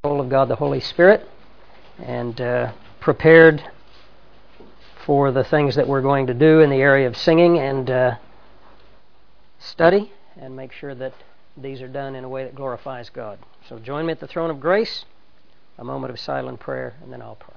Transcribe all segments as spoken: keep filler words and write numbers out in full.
of God the Holy Spirit, and uh, prepared for the things that we're going to do in the area of singing and uh, study, and make sure that these are done in a way that glorifies God. So join me at the throne of grace, a moment of silent prayer, and then I'll pray.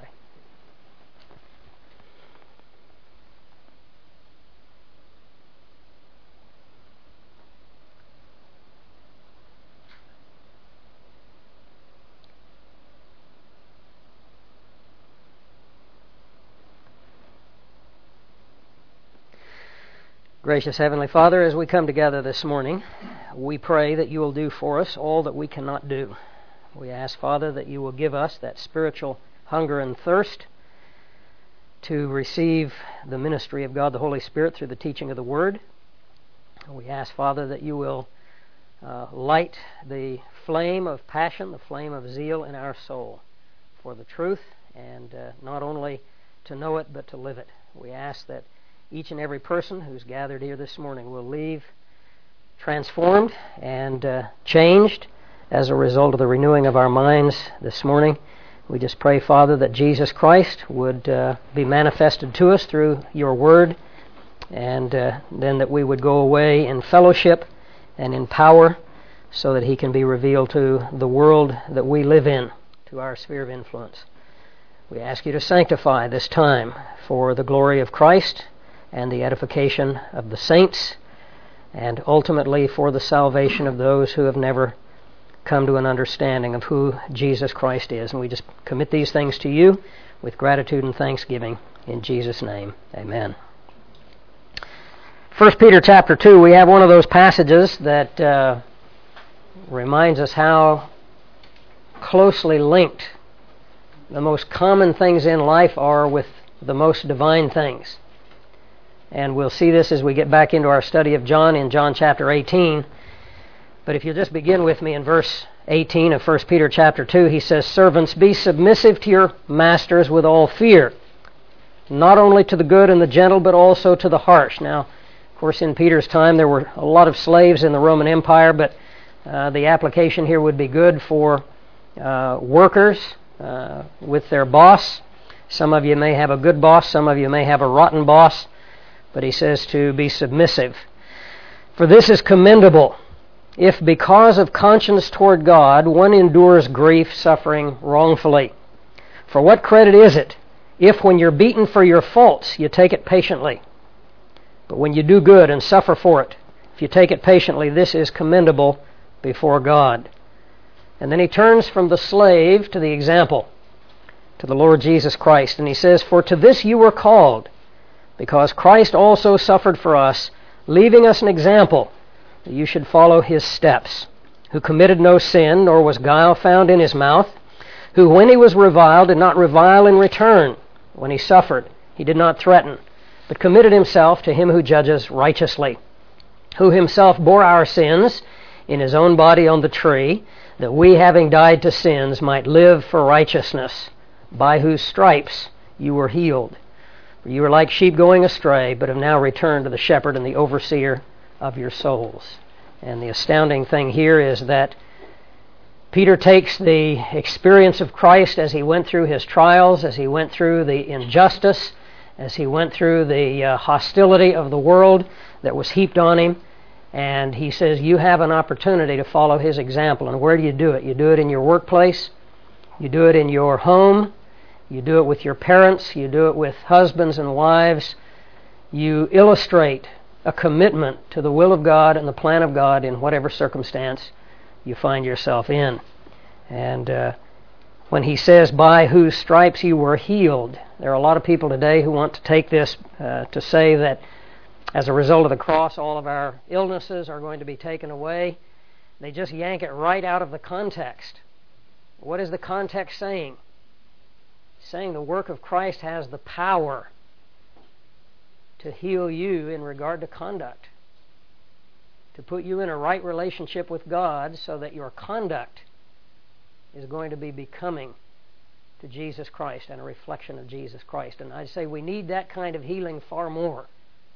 Gracious Heavenly Father, as we come together this morning, we pray that you will do for us all that we cannot do. We ask, Father, that you will give us that spiritual hunger and thirst to receive the ministry of God the Holy Spirit through the teaching of the Word. We ask, Father, that you will uh, light the flame of passion, the flame of zeal in our soul for the truth, and uh, not only to know it, but to live it. We ask that each and every person who's gathered here this morning will leave transformed and uh, changed as a result of the renewing of our minds this morning. We just pray, Father, that Jesus Christ would uh, be manifested to us through your word, and uh, then that we would go away in fellowship and in power so that he can be revealed to the world that we live in, to our sphere of influence. We ask you to sanctify this time for the glory of Christ and the edification of the saints, and ultimately for the salvation of those who have never come to an understanding of who Jesus Christ is. And we just commit these things to you with gratitude and thanksgiving in Jesus' name. Amen. First Peter chapter two, we have one of those passages that uh, reminds us how closely linked the most common things in life are with the most divine things. And we'll see this as we get back into our study of John in John chapter eighteen. But if you'll just begin with me in verse eighteen of First Peter chapter two, he says, "Servants, be submissive to your masters with all fear, not only to the good and the gentle, but also to the harsh." Now, of course, in Peter's time, there were a lot of slaves in the Roman Empire, but uh, the application here would be good for uh, workers uh, with their boss. Some of you may have a good boss, some of you may have a rotten boss. But he says to be submissive. "For this is commendable, if because of conscience toward God one endures grief, suffering wrongfully. For what credit is it, if when you're beaten for your faults you take it patiently? But when you do good and suffer for it, if you take it patiently, this is commendable before God." And then he turns from the slave to the example, to the Lord Jesus Christ. And he says, "For to this you were called, because Christ also suffered for us, leaving us an example that you should follow his steps, who committed no sin, nor was guile found in his mouth, who when he was reviled did not revile in return. When he suffered, he did not threaten, but committed himself to him who judges righteously, who himself bore our sins in his own body on the tree, that we, having died to sins, might live for righteousness, by whose stripes you were healed. You were like sheep going astray, but have now returned to the shepherd and the overseer of your souls." And the astounding thing here is that Peter takes the experience of Christ as he went through his trials, as he went through the injustice, as he went through the uh, hostility of the world that was heaped on him, and he says, you have an opportunity to follow his example. And where do you do it? You do it in your workplace, you do it in your home, you do it with your parents, you do it with husbands and wives. You illustrate a commitment to the will of God and the plan of God in whatever circumstance you find yourself in. And uh, when he says, by whose stripes you were healed, there are a lot of people today who want to take this uh, to say that as a result of the cross, all of our illnesses are going to be taken away. They just yank it right out of the context. What is the context saying? Saying the work of Christ has the power to heal you in regard to conduct, to put you in a right relationship with God so that your conduct is going to be becoming to Jesus Christ and a reflection of Jesus Christ. And I say we need that kind of healing far more.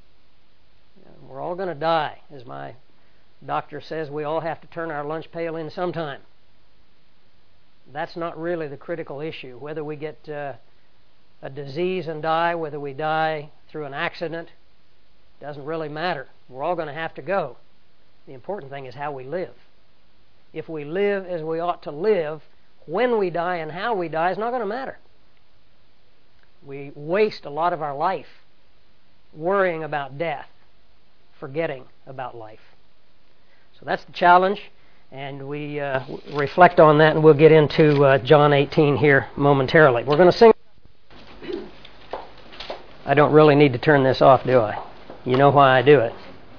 We're all going to die. As my doctor says, we all have to turn our lunch pail in sometime. That's not really the critical issue. Whether we get uh, a disease and die, whether we die through an accident, doesn't really matter. We're all going to have to go. The important thing is how we live. If we live as we ought to live, when we die and how we die is not going to matter. We waste a lot of our life worrying about death, forgetting about life. So that's the challenge, and we uh, reflect on that, and we'll get into uh, John eighteen here momentarily. We're going to sing. I don't really need to turn this off, do I? You know why I do it.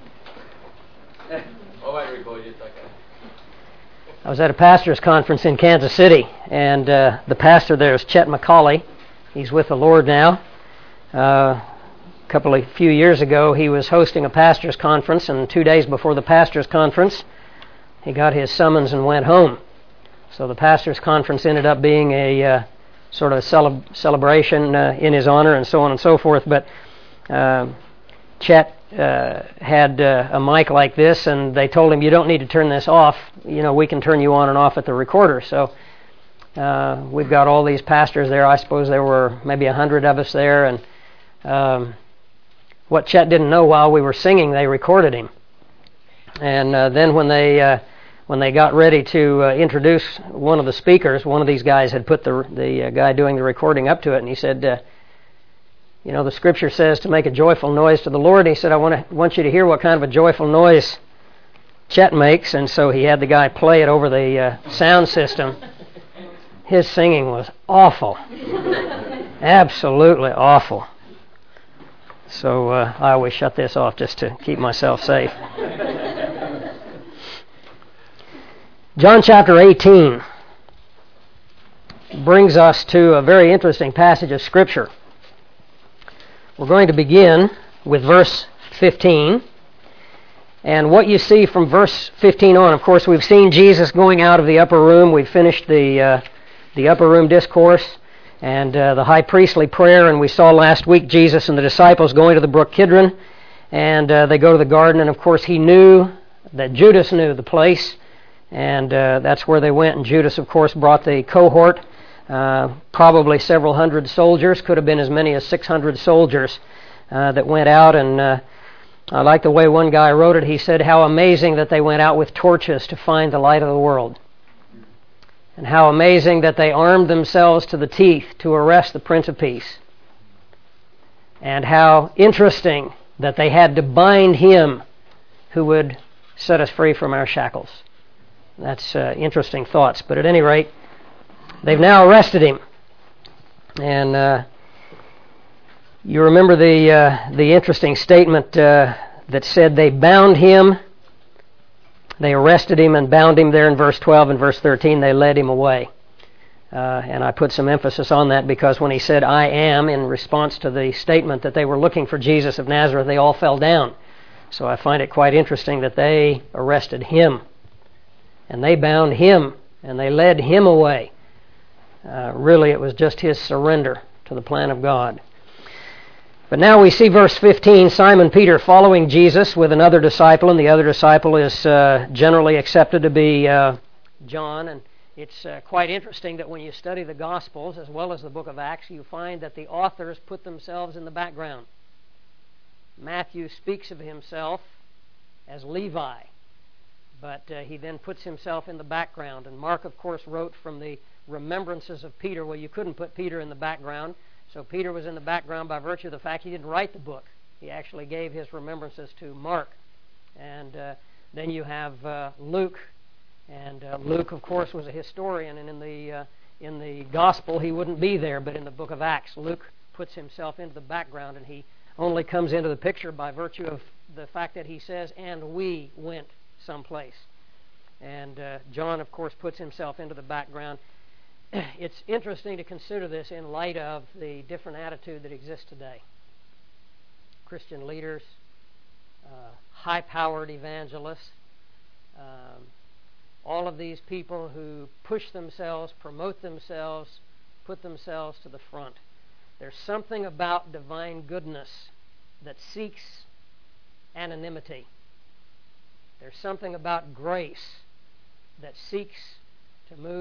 I was at a pastor's conference in Kansas City, and uh, the pastor there is Chet McCauley. He's with the Lord now. Uh, a couple of few years ago, he was hosting a pastor's conference, and two days before the pastor's conference, he got his summons and went home. So the pastor's conference ended up being a uh, sort of a cele- celebration uh, in his honor, and so on and so forth. But uh, Chet uh, had uh, a mic like this, and they told him, "You don't need to turn this off. You know, we can turn you on and off at the recorder." So uh, we've got all these pastors there. I suppose there were maybe a hundred of us there, and um, what Chet didn't know, while we were singing, they recorded him. And uh, then when they uh, when they got ready to uh, introduce one of the speakers, one of these guys had put the the uh, guy doing the recording up to it, and he said, uh, "You know, the Scripture says to make a joyful noise to the Lord." And he said, "I want to want you to hear what kind of a joyful noise Chet makes." And so he had the guy play it over the uh, sound system. His singing was awful, absolutely awful. So uh, I always shut this off just to keep myself safe. John chapter eighteen brings us to a very interesting passage of Scripture. We're going to begin with verse fifteen. And what you see from verse fifteen on, of course, we've seen Jesus going out of the upper room. We've finished the uh, the upper room discourse and uh, the high priestly prayer, and we saw last week Jesus and the disciples going to the brook Kidron, and uh, they go to the garden, and of course he knew that Judas knew the place, and uh, that's where they went, and Judas, of course, brought the cohort, uh, probably several hundred soldiers, could have been as many as six hundred soldiers uh, that went out, and uh, I like the way one guy wrote it. He said, "How amazing that they went out with torches to find the light of the world. And how amazing that they armed themselves to the teeth to arrest the Prince of Peace. And how interesting that they had to bind him who would set us free from our shackles." That's uh, interesting thoughts. But at any rate, they've now arrested him. And uh, you remember the uh, the interesting statement uh, that said they bound him. They arrested him and bound him there in verse twelve and verse thirteen. They led him away. Uh, and I put some emphasis on that because when he said, "I am," in response to the statement that they were looking for Jesus of Nazareth, they all fell down. So I find it quite interesting that they arrested him. And they bound him and they led him away. Uh, really, it was just his surrender to the plan of God. But now we see verse fifteen, Simon Peter following Jesus with another disciple, and the other disciple is uh, generally accepted to be uh, John. And it's uh, quite interesting that when you study the Gospels as well as the book of Acts, you find that the authors put themselves in the background. Matthew speaks of himself as Levi, but uh, he then puts himself in the background. And Mark, of course, wrote from the remembrances of Peter. Well, you couldn't put Peter in the background. So Peter was in the background by virtue of the fact he didn't write the book. He actually gave his remembrances to Mark. And uh, then you have uh, Luke. And uh, Luke, of course, was a historian. And in the uh, in the Gospel, he wouldn't be there. But in the book of Acts, Luke puts himself into the background. And he only comes into the picture by virtue of the fact that he says, "And we went someplace." And uh, John, of course, puts himself into the background. It's interesting to consider this in light of the different attitude that exists today. Christian leaders, uh, high-powered evangelists, um, all of these people who push themselves, promote themselves, put themselves to the front. There's something about divine goodness that seeks anonymity. There's something about grace that seeks to move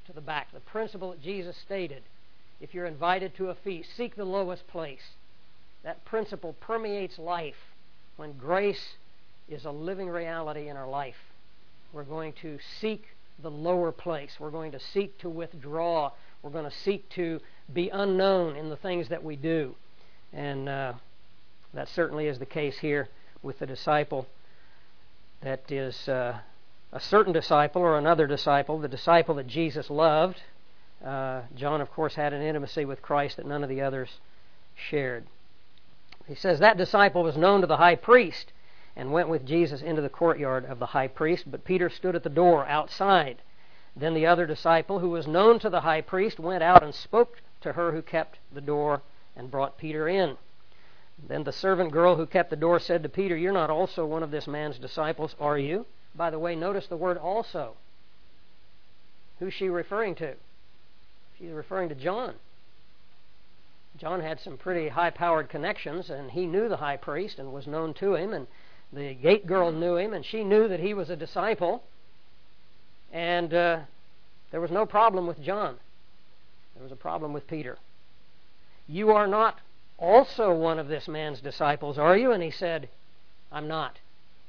to the back. The principle that Jesus stated, if you're invited to a feast, seek the lowest place. That principle permeates life. When grace is a living reality in our life, we're going to seek the lower place. We're going to seek to withdraw. We're going to seek to be unknown in the things that we do. And uh, that certainly is the case here with the disciple that is uh, a certain disciple or another disciple, the disciple that Jesus loved. Uh, John, of course, had an intimacy with Christ that none of the others shared. He says that disciple was known to the high priest and went with Jesus into the courtyard of the high priest, but Peter stood at the door outside. Then the other disciple, who was known to the high priest, went out and spoke to her who kept the door and brought Peter in. Then the servant girl who kept the door said to Peter, "You're not also one of this man's disciples, are you?" By the way, notice the word "also." Who's she referring to? She's referring to John. John had some pretty high-powered connections, and he knew the high priest and was known to him, and the gate girl knew him, and she knew that he was a disciple. And uh, there was no problem with John. There was a problem with Peter. "You are not also one of this man's disciples, are you?" And he said, "I'm not."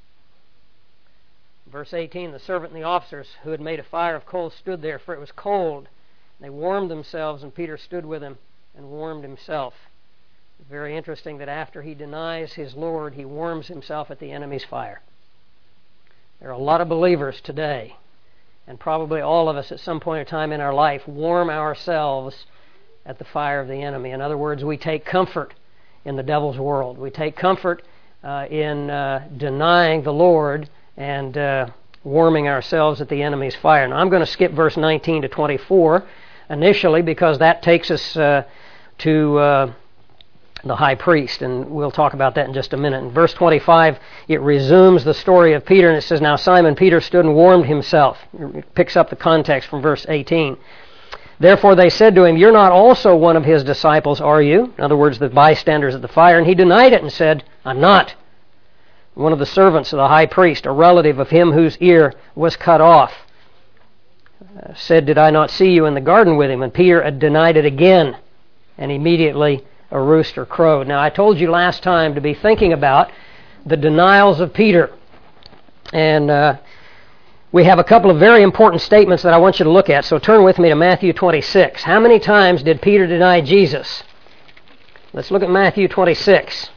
Verse eighteen, the servant and the officers who had made a fire of coals stood there, for it was cold. They warmed themselves, and Peter stood with them and warmed himself. It's very interesting that after he denies his Lord, he warms himself at the enemy's fire. There are a lot of believers today, and probably all of us at some point in time in our life, warm ourselves at the fire of the enemy. In other words, we take comfort in the devil's world. We take comfort uh, in uh, denying the Lord and uh, warming ourselves at the enemy's fire. Now, I'm going to skip verse nineteen to twenty-four initially, because that takes us uh, to uh, the high priest, and we'll talk about that in just a minute. In verse twenty-five, it resumes the story of Peter, and it says, "Now Simon Peter stood and warmed himself." It picks up the context from verse eighteen. "Therefore they said to him, 'You're not also one of his disciples, are you?' In other words, the bystanders at the fire. And he denied it and said, 'I'm not.' One of the servants of the high priest, a relative of him whose ear was cut off, uh, said, 'Did I not see you in the garden with him?' And Peter had denied it again, and immediately a rooster crowed." Now, I told you last time to be thinking about the denials of Peter. And uh, we have a couple of very important statements that I want you to look at. So turn with me to Matthew twenty-six. How many times did Peter deny Jesus? Let's look at Matthew twenty-six.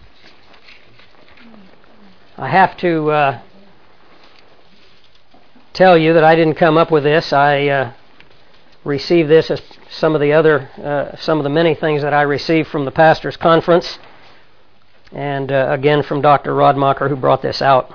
I have to uh, tell you that I didn't come up with this. I uh, received this as some of the other, uh, some of the many things that I received from the pastor's conference, and uh, again from Doctor Rodmacher, who brought this out.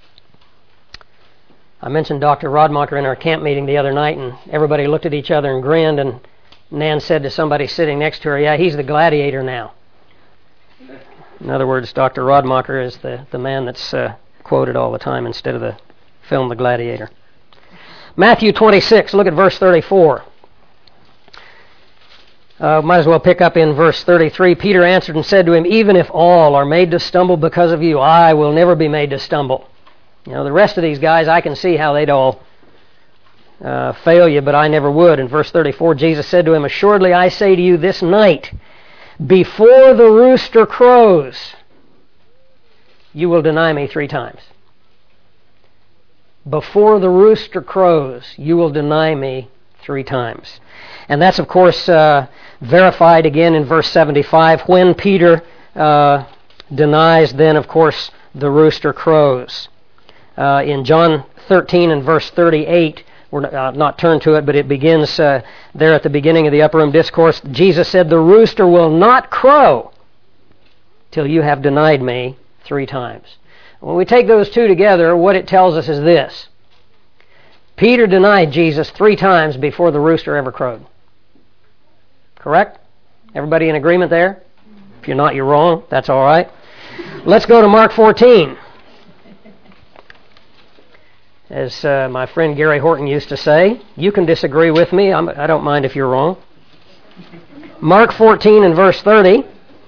I mentioned Doctor Rodmacher in our camp meeting the other night, and everybody looked at each other and grinned, and Nan said to somebody sitting next to her, "Yeah, he's the gladiator now." In other words, Doctor Rodmacher is the, the man that's uh, quoted all the time instead of the film The Gladiator. Matthew twenty-six, look at verse thirty-four. Uh, might as well pick up in verse thirty-three. "Peter answered and said to him, 'Even if all are made to stumble because of you, I will never be made to stumble.'" You know, the rest of these guys, I can see how they'd all uh, fail you, but I never would. In verse thirty-four, Jesus said to him, "Assuredly I say to you, this night, before the rooster crows, you will deny me three times." Before the rooster crows, you will deny me three times. And that's, of course, uh, verified again in verse seventy-five, when Peter uh, denies, then, of course, the rooster crows. Uh, in John thirteen and verse thirty-eight, we're uh, not turned to it, but it begins uh, there at the beginning of the Upper Room Discourse. Jesus said, "The rooster will not crow till you have denied me three times." When we take those two together, what it tells us is this: Peter denied Jesus three times before the rooster ever crowed. Correct? Everybody in agreement there? If you're not, you're wrong. That's all right. Let's go to Mark fourteen. As uh, my friend Gary Horton used to say, you can disagree with me. I'm, I don't mind if you're wrong. Mark fourteen and verse thirty.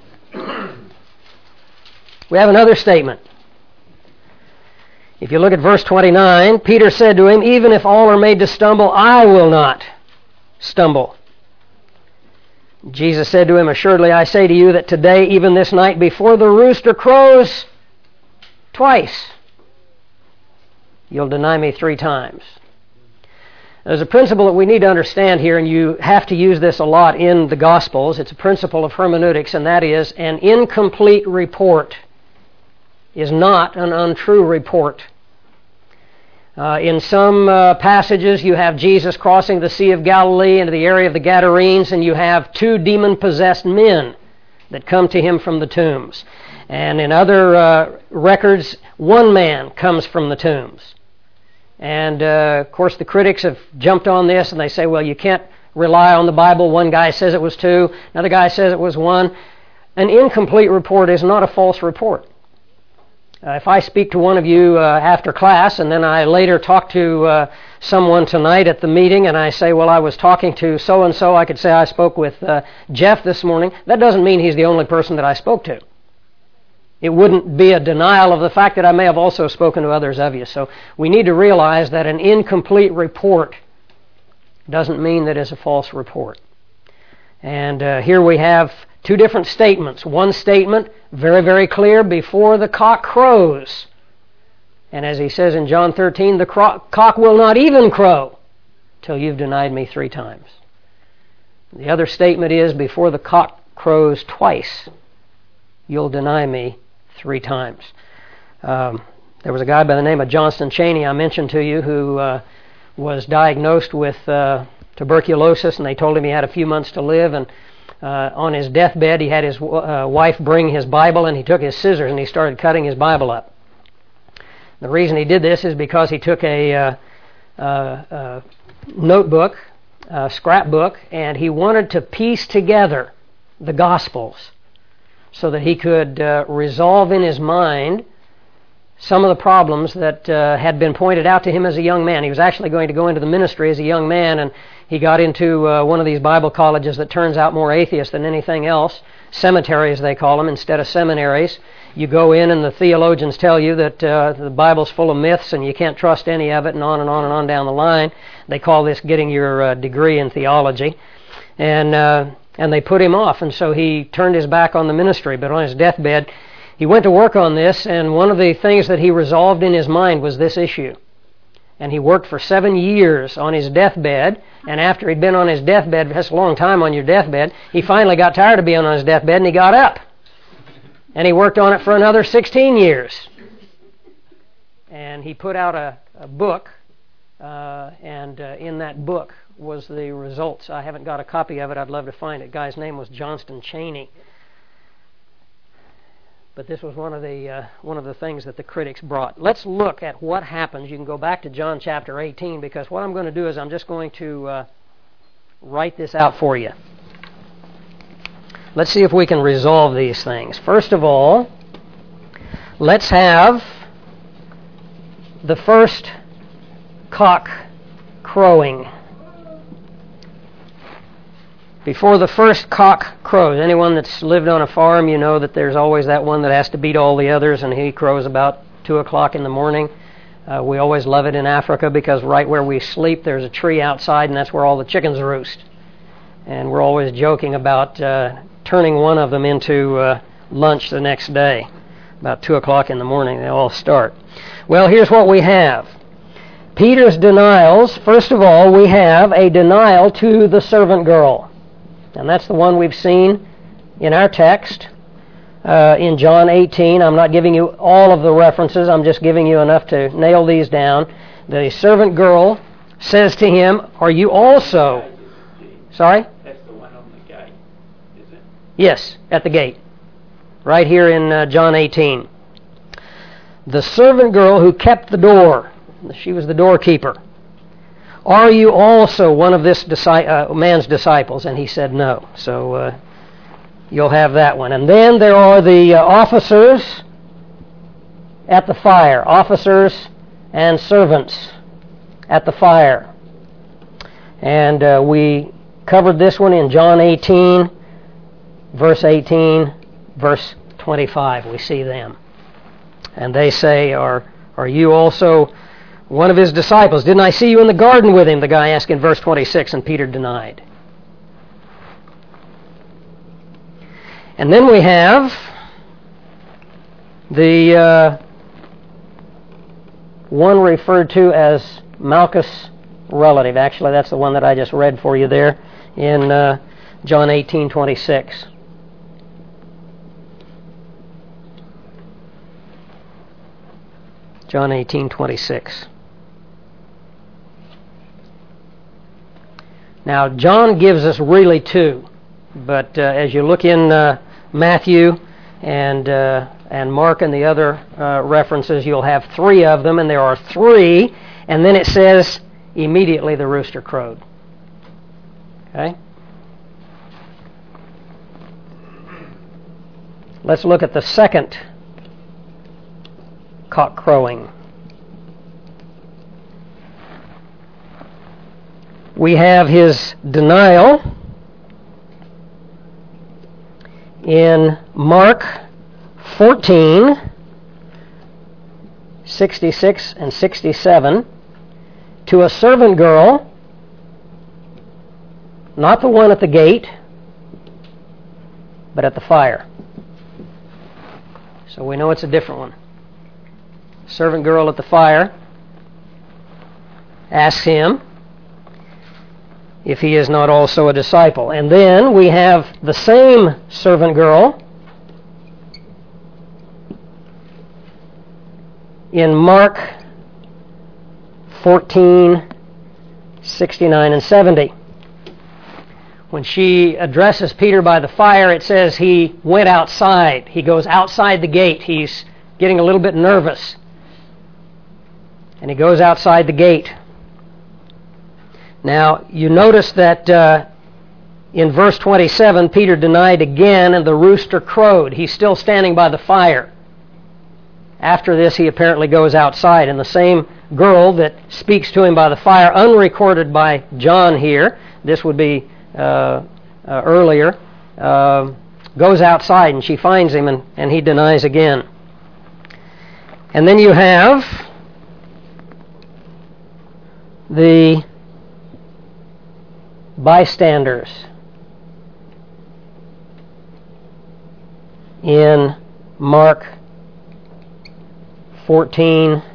We have another statement. If you look at verse twenty-nine, Peter said to him, "Even if all are made to stumble, I will not stumble. Jesus said to him, "Assuredly I say to you that today, even this night, before the rooster crows twice, you'll deny me three times." There's a principle that we need to understand here, and you have to use this a lot in the Gospels. It's a principle of hermeneutics, and that is an incomplete report is not an untrue report. Uh, in some uh, passages, you have Jesus crossing the Sea of Galilee into the area of the Gadarenes, and you have two demon-possessed men that come to him from the tombs. And in other uh, records, one man comes from the tombs. And, uh, of course, the critics have jumped on this, and they say, well, you can't rely on the Bible. One guy says it was two, another guy says it was one. An incomplete report is not a false report. Uh, if I speak to one of you uh, after class, and then I later talk to uh, someone tonight at the meeting, and I say, well, I was talking to so-and-so, I could say I spoke with uh, Jeff this morning. That doesn't mean he's the only person that I spoke to. It wouldn't be a denial of the fact that I may have also spoken to others of you. So we need to realize that an incomplete report doesn't mean that it's a false report. And uh, here we have two different statements. One statement, very, very clear, before the cock crows. And as he says in John thirteen, the cro- cock will not even crow till you've denied me three times. The other statement is, before the cock crows twice, you'll deny me three times. Um, there was a guy by the name of Johnston Cheney I mentioned to you who uh, was diagnosed with uh, tuberculosis, and they told him he had a few months to live, and uh, on his deathbed he had his uh, wife bring his Bible, and he took his scissors and he started cutting his Bible up. The reason he did this is because he took a uh, uh, uh, notebook, a scrapbook, and he wanted to piece together the Gospels so that he could uh, resolve in his mind some of the problems that uh, had been pointed out to him as a young man. He was actually going to go into the ministry as a young man, and he got into uh, one of these Bible colleges that turns out more atheist than anything else, cemeteries they call them instead of seminaries. You go in and the theologians tell you that uh, the Bible's full of myths and you can't trust any of it, and on and on and on down the line. They call this getting your uh, degree in theology. And uh, and they put him off, and so he turned his back on the ministry. But on his deathbed, he went to work on this, and one of the things that he resolved in his mind was this issue. And he worked for seven years on his deathbed, and after he'd been on his deathbed, that's a long time on your deathbed, he finally got tired of being on his deathbed, and he got up. And he worked on it for another sixteen years. And he put out a, a book, uh, and uh, in that book was the results. I haven't got a copy of it. I'd love to find it. The guy's name was Johnston Cheney. But this was one of the uh, one of the things that the critics brought. Let's look at what happens. You can go back to John chapter eighteen, because what I'm going to do is I'm just going to uh, write this out for you. Let's see if we can resolve these things. First of all, let's have the first cock crowing. Before the first cock crows, anyone that's lived on a farm, you know that there's always that one that has to beat all the others, and he crows about two o'clock in the morning. Uh, we always love it in Africa because right where we sleep there's a tree outside, and that's where all the chickens roost. And we're always joking about uh, turning one of them into uh, lunch the next day. About two o'clock in the morning they all start. Well, here's what we have. Peter's denials. First of all, we have a denial to the servant girl. And that's the one we've seen in our text uh, in John eighteen. I'm not giving you all of the references. I'm just giving you enough to nail these down. The servant girl says to him, "Are you also..." Sorry? That's the one on the gate, is it? Yes, at the gate. Right here in uh, John eighteen. The servant girl who kept the door. She was the doorkeeper. "Are you also one of this disi- uh, man's disciples?" And he said no. So uh, you'll have that one. And then there are the uh, officers at the fire. Officers and servants at the fire. And uh, we covered this one in John eighteen, verse eighteen, verse twenty-five. We see them. And they say, are, are you also one of his disciples. Didn't I see you in the garden with him? The guy asked in verse twenty-six, and Peter denied. And then we have the uh, one referred to as Malchus' relative. Actually, that's the one that I just read for you there in uh, John eighteen twenty-six. John eighteen twenty-six. Now, John gives us really two, but uh, as you look in uh, Matthew and uh, and Mark and the other uh, references, you'll have three of them, and there are three, and then it says, immediately the rooster crowed. Okay? Let's look at the second cock crowing. We have his denial in Mark fourteen, sixty-six and sixty-seven, to a servant girl, not the one at the gate, but at the fire. So we know it's a different one. Servant girl at the fire asks him if he is not also a disciple. And then we have the same servant girl in Mark fourteen, sixty-nine and seventy. When she addresses Peter by the fire, it says he went outside. He goes outside the gate. He's getting a little bit nervous. And he goes outside the gate. Now, you notice that uh, in verse twenty-seven, Peter denied again, and the rooster crowed. He's still standing by the fire. After this, he apparently goes outside, and the same girl that speaks to him by the fire, unrecorded by John here, this would be uh, uh, earlier, uh, goes outside, and she finds him, and, and he denies again. And then you have the bystanders in Mark fourteen,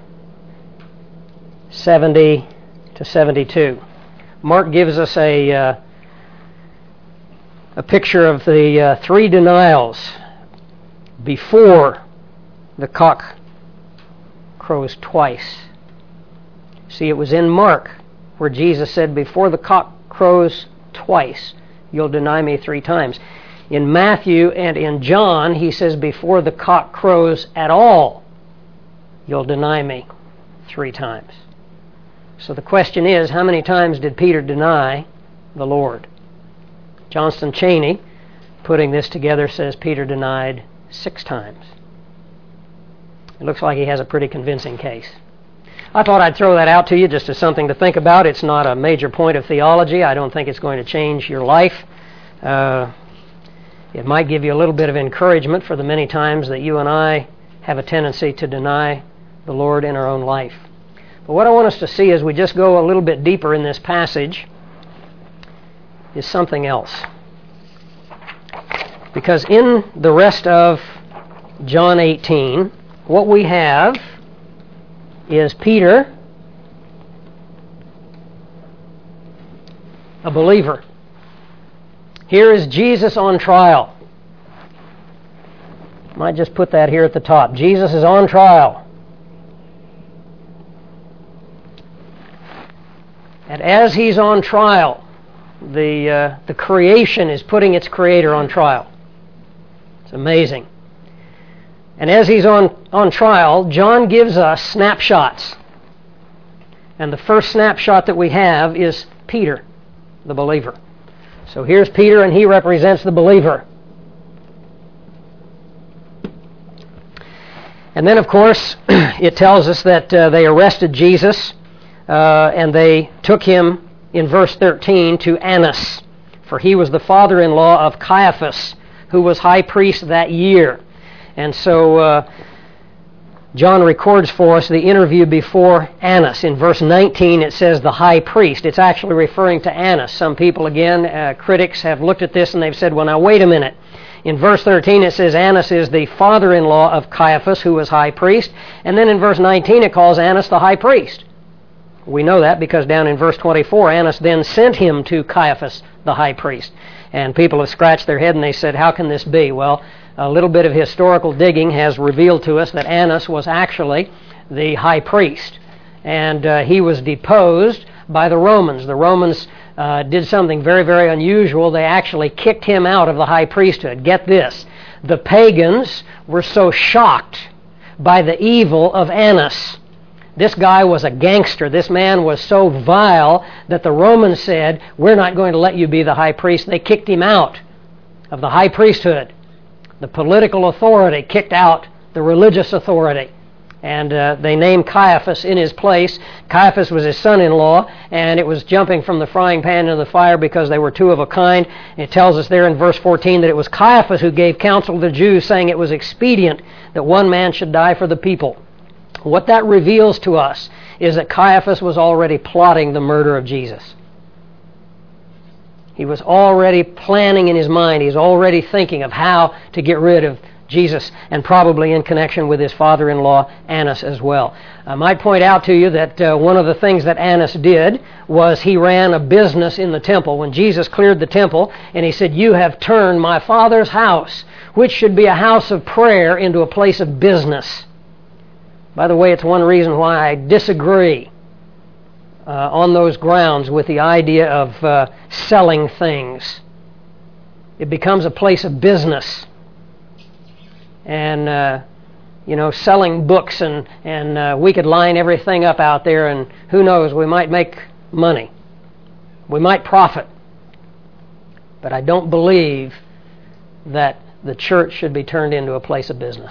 seventy to seventy-two. Mark gives us a uh, a picture of the uh, three denials before the cock crows twice. See, it was in Mark where Jesus said, before the cock crows twice, you'll deny me three times. In Matthew and in John, he says, before the cock crows at all, you'll deny me three times. So the question is, how many times did Peter deny the Lord? Johnston Cheney, putting this together, says Peter denied six times. It looks like he has a pretty convincing case. I thought I'd throw that out to you just as something to think about. It's not a major point of theology. I don't think it's going to change your life. Uh, it might give you a little bit of encouragement for the many times that you and I have a tendency to deny the Lord in our own life. But what I want us to see as we just go a little bit deeper in this passage is something else. Because in the rest of John eighteen, what we have is Peter, a believer. Here is Jesus on trial. Might just put that here at the top. Jesus is on trial. And as he's on trial, the uh, the creation is putting its creator on trial. It's amazing. And as he's on, on trial, John gives us snapshots. And the first snapshot that we have is Peter, the believer. So here's Peter, and he represents the believer. And then, of course, it tells us that uh, they arrested Jesus, uh, and they took him, in verse thirteen, to Annas, for he was the father-in-law of Caiaphas, who was high priest that year. And so uh, John records for us the interview before Annas. In verse nineteen it says the high priest. It's actually referring to Annas. Some people, again, uh, critics have looked at this and they've said, well, now wait a minute. In verse thirteen it says Annas is the father-in-law of Caiaphas, who was high priest. And then in verse nineteen it calls Annas the high priest. We know that because down in verse twenty-four, Annas then sent him to Caiaphas, the high priest. And people have scratched their head and they said, how can this be? Well, a little bit of historical digging has revealed to us that Annas was actually the high priest. And uh, he was deposed by the Romans. The Romans uh, did something very, very unusual. They actually kicked him out of the high priesthood. Get this. The pagans were so shocked by the evil of Annas. This guy was a gangster. This man was so vile that the Romans said, we're not going to let you be the high priest. They kicked him out of the high priesthood. The political authority kicked out the religious authority. And uh, they named Caiaphas in his place. Caiaphas was his son-in-law, and it was jumping from the frying pan into the fire because they were two of a kind. It tells us there in verse fourteen that it was Caiaphas who gave counsel to the Jews, saying it was expedient that one man should die for the people. What that reveals to us is that Caiaphas was already plotting the murder of Jesus. He was already planning in his mind. He's already thinking of how to get rid of Jesus, and probably in connection with his father-in-law, Annas, as well. I might point out to you that uh, one of the things that Annas did was he ran a business in the temple. When Jesus cleared the temple, and he said, you have turned my Father's house, which should be a house of prayer, into a place of business. By the way, it's one reason why I disagree uh, on those grounds with the idea of uh, selling things. It becomes a place of business. And, uh, you know, selling books, and, and uh, we could line everything up out there, and who knows, we might make money. We might profit. But I don't believe that the church should be turned into a place of business.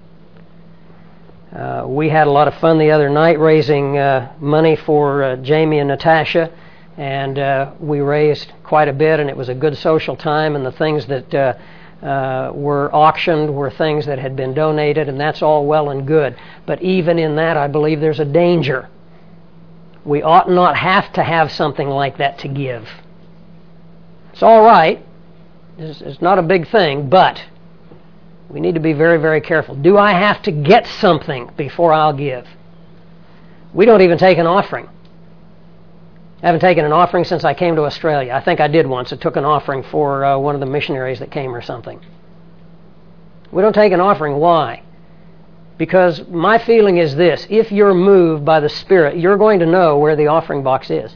Uh, we had a lot of fun the other night raising uh, money for uh, Jamie and Natasha, and uh, we raised quite a bit, and it was a good social time, and the things that uh, uh, were auctioned were things that had been donated, and that's all well and good. But even in that, I believe there's a danger. We ought not have to have something like that to give. It's all right. It's, it's not a big thing, but we need to be very, very careful. Do I have to get something before I'll give? We don't even take an offering. I haven't taken an offering since I came to Australia. I think I did once. I took an offering for uh, one of the missionaries that came or something. We don't take an offering. Why? Because my feeling is this. If you're moved by the Spirit, you're going to know where the offering box is.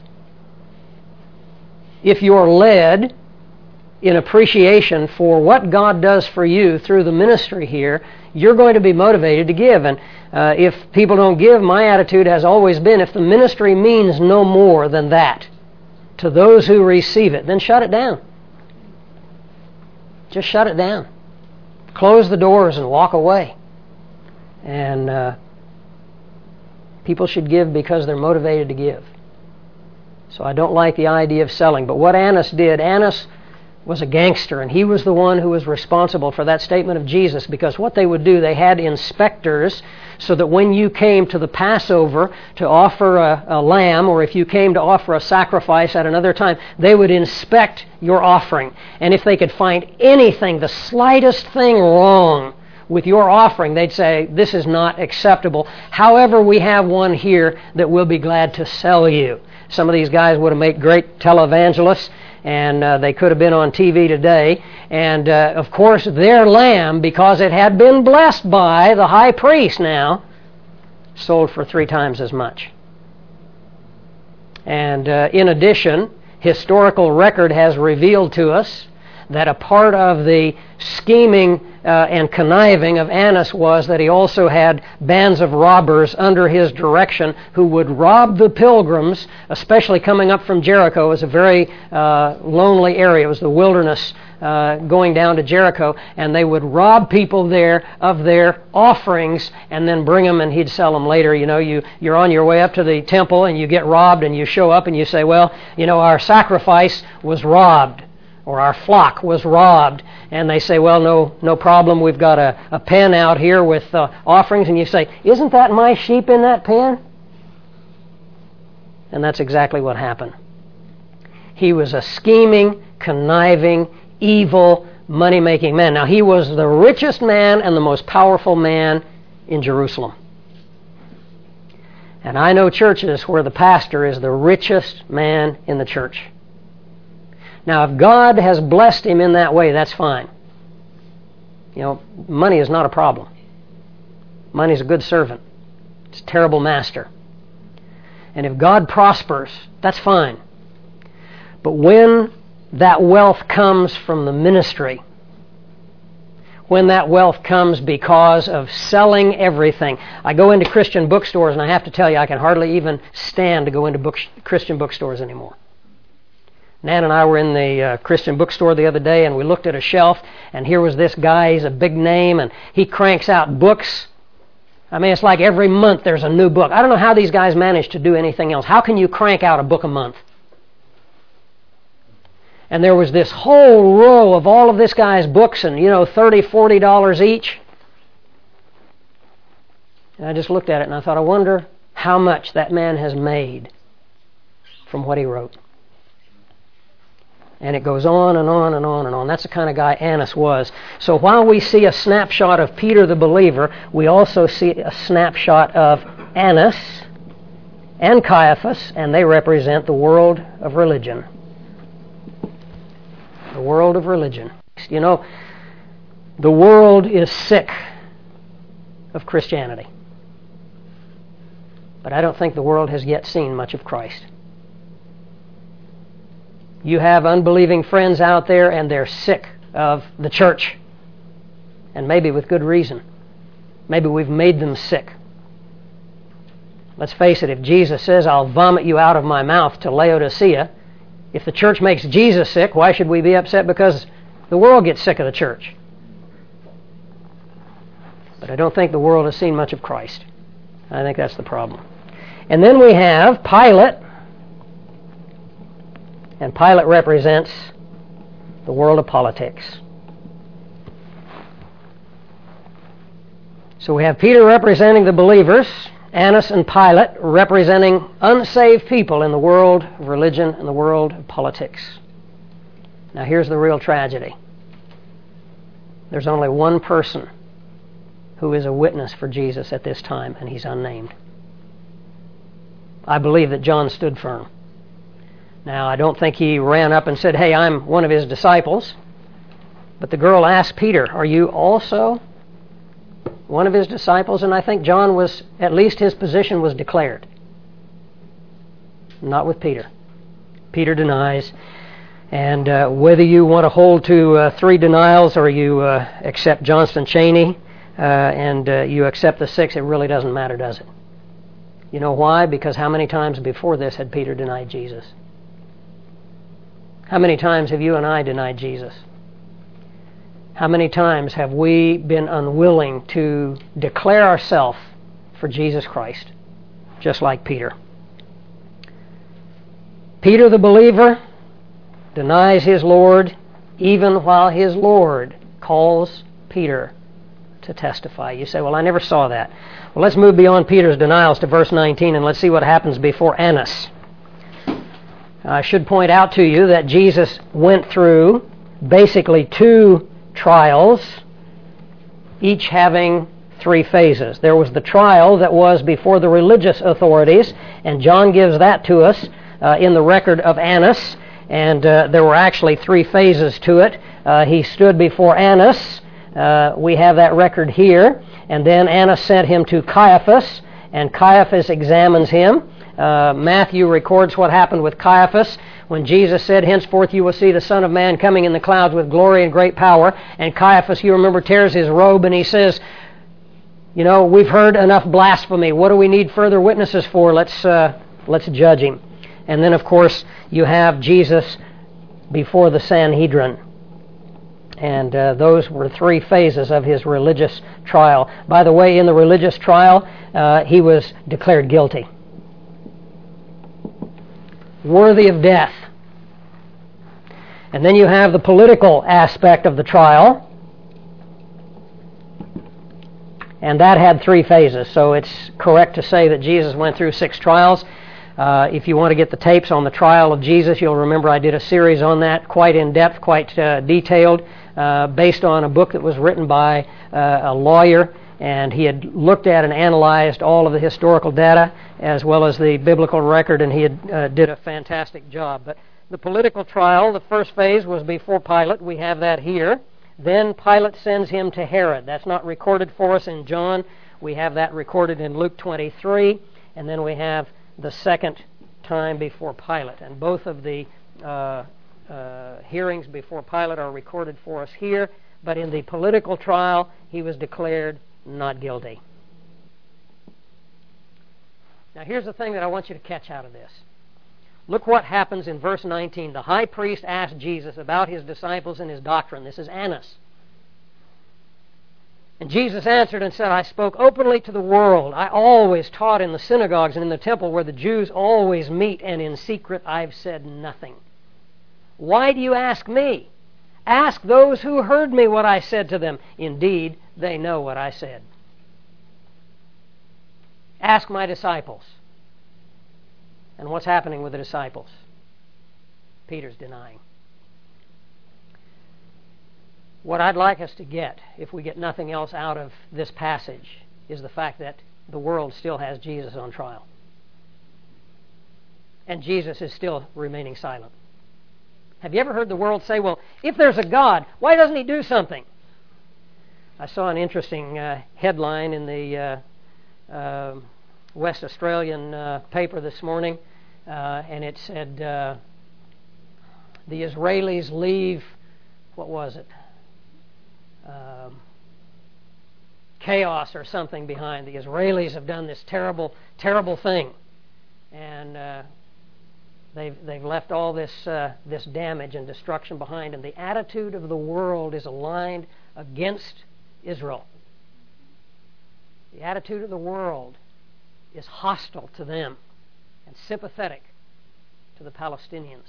If you're led in appreciation for what God does for you through the ministry here, you're going to be motivated to give. And uh, if people don't give, my attitude has always been, if the ministry means no more than that to those who receive it, then shut it down. Just shut it down. Close the doors and walk away. And uh, people should give because they're motivated to give. So I don't like the idea of selling. But what Annas did, Annas was a gangster, and he was the one who was responsible for that statement of Jesus, because what they would do, they had inspectors so that when you came to the Passover to offer a, a lamb, or if you came to offer a sacrifice at another time, they would inspect your offering. And if they could find anything, the slightest thing wrong with your offering, they'd say, this is not acceptable. However, we have one here that we'll be glad to sell you. Some of these guys would have made great televangelists, and uh, they could have been on T V today. And, uh, of course, their lamb, because it had been blessed by the high priest now, sold for three times as much. And uh, in addition, historical record has revealed to us that a part of the scheming uh, and conniving of Annas was that he also had bands of robbers under his direction who would rob the pilgrims, especially coming up from Jericho. It was a very uh, lonely area. It was the wilderness uh, going down to Jericho, and they would rob people there of their offerings and then bring them, and he'd sell them later. You know, you, you're on your way up to the temple and you get robbed, and you show up and you say, well, you know, our sacrifice was robbed. or our flock was robbed, and they say, well, no no problem, we've got a, a pen out here with uh, offerings, and you say, isn't that my sheep in that pen? And that's exactly what happened. He was a scheming, conniving, evil, money-making man. Now, he was the richest man and the most powerful man in Jerusalem. And I know churches where the pastor is the richest man in the church. Now, if God has blessed him in that way, that's fine. You know, money is not a problem. Money is a good servant. It's a terrible master. And if God prospers, that's fine. But when that wealth comes from the ministry, when that wealth comes because of selling everything. I go into Christian bookstores, and I have to tell you, I can hardly even stand to go into book, Christian bookstores anymore. Nan and I were in the uh, Christian bookstore the other day, and we looked at a shelf, and here was this guy. He's a big name, and he cranks out books. I mean, it's like every month there's a new book. I don't know how these guys manage to do anything else. How can you crank out a book a month? And there was this whole row of all of this guy's books, and, you know, thirty dollars, forty dollars each. And I just looked at it, and I thought, I wonder how much that man has made from what he wrote. And it goes on and on and on and on. That's the kind of guy Annas was. So while we see a snapshot of Peter the believer, we also see a snapshot of Annas and Caiaphas, and they represent the world of religion. The world of religion. You know, the world is sick of Christianity. But I don't think the world has yet seen much of Christ. You have unbelieving friends out there, and they're sick of the church. And maybe with good reason. Maybe we've made them sick. Let's face it, if Jesus says, I'll vomit you out of my mouth to Laodicea, if the church makes Jesus sick, why should we be upset because the world gets sick of the church? But I don't think the world has seen much of Christ. I think that's the problem. And then we have Pilate. And Pilate represents the world of politics. So we have Peter representing the believers, Annas and Pilate representing unsaved people in the world of religion and the world of politics. Now here's the real tragedy. There's only one person who is a witness for Jesus at this time, and he's unnamed. I believe that John stood firm. Now, I don't think he ran up and said, hey, I'm one of his disciples. But the girl asked Peter, are you also one of his disciples? And I think John was, at least his position was declared. Not with Peter. Peter denies. And uh, whether you want to hold to uh, three denials or you uh, accept Johnston Cheney uh, and uh, you accept the six, it really doesn't matter, does it? You know why? Because how many times before this had Peter denied Jesus? How many times have you and I denied Jesus? How many times have we been unwilling to declare ourselves for Jesus Christ, just like Peter? Peter the believer denies his Lord even while his Lord calls Peter to testify. You say, well, I never saw that. Well, let's move beyond Peter's denials to verse nineteen and let's see what happens before Annas. I should point out to you that Jesus went through basically two trials, each having three phases. There was the trial that was before the religious authorities, and John gives that to us uh, in the record of Annas, and uh, there were actually three phases to it. Uh, he stood before Annas. Uh, we have that record here, and then Annas sent him to Caiaphas, and Caiaphas examines him. Uh, Matthew records what happened with Caiaphas when Jesus said, henceforth you will see the Son of Man coming in the clouds with glory and great power. And Caiaphas, you remember, tears his robe and he says, you know, we've heard enough blasphemy. What do we need further witnesses for? Let's, uh, let's judge him. And then, of course, you have Jesus before the Sanhedrin. And uh, those were three phases of his religious trial. By the way, in the religious trial, uh, he was declared guilty. Worthy of death. And then you have the political aspect of the trial. And that had three phases, so it's correct to say that Jesus went through six trials. Uh, if you want to get the tapes on the trial of Jesus, you'll remember I did a series on that, quite in-depth, quite uh, detailed, uh, based on a book that was written by uh, a lawyer, and he had looked at and analyzed all of the historical data as well as the biblical record, and he had, uh, did a fantastic job. But the political trial, the first phase was before Pilate. We have that here. Then Pilate sends him to Herod. That's not recorded for us in John. We have that recorded in Luke twenty-three. And then we have the second time before Pilate. And both of the uh, uh, hearings before Pilate are recorded for us here. But in the political trial, he was declared not guilty. Now here's the thing that I want you to catch out of this. Look what happens in verse nineteen. The high priest asked Jesus about his disciples and his doctrine. This is Annas. And Jesus answered and said, I spoke openly to the world. I always taught in the synagogues and in the temple where the Jews always meet, and in secret I've said nothing. Why do you ask me? Ask those who heard me what I said to them. Indeed, they know what I said. Ask my disciples. And what's happening with the disciples? Peter's denying. What I'd like us to get, if we get nothing else out of this passage, is the fact that the world still has Jesus on trial. And Jesus is still remaining silent. Have you ever heard the world say, well, if there's a God, why doesn't he do something? I saw an interesting uh, headline in the uh, uh, West Australian uh, paper this morning, uh, and it said uh, the Israelis leave, what was it, um, chaos or something behind. The Israelis have done this terrible, terrible thing, and uh, they've they've left all this uh, this damage and destruction behind, and the attitude of the world is aligned against Israel. The attitude of the world is hostile to them and sympathetic to the Palestinians.